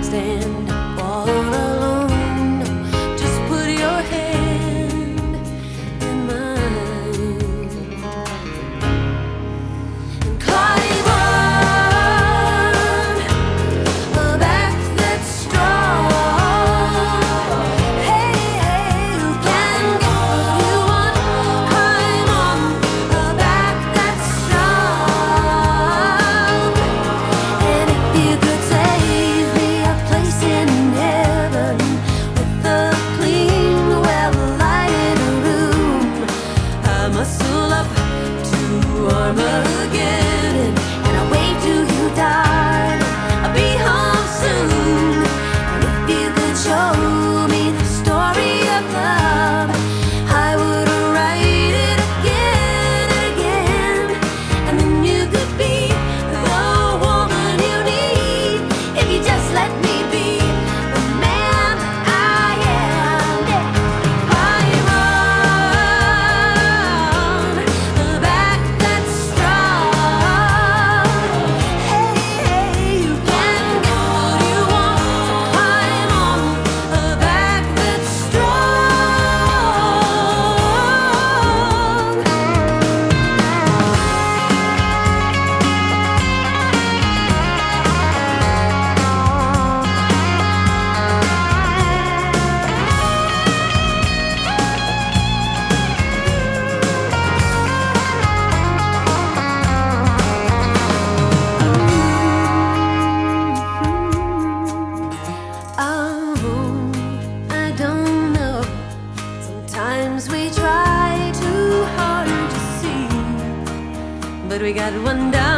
stand up all alone. Just put your hand in mine and climb on a back that's strong. Hey, hey, you can get what you want. Climb on a back that's strong. And if you could save me a place in heaven with a clean, well-lighted room, I muscle up to Armageddon and I wait till you die. I'll be home soon. And if you could show me the story of love, I would write it again and again. And then you could be the woman you need if you just let me be the man I am. Climb on the back that's strong. Hey, hey, you can get what you want. Climb on a back that's strong. Oh, I don't know. Sometimes we try too hard to see, but we got one down.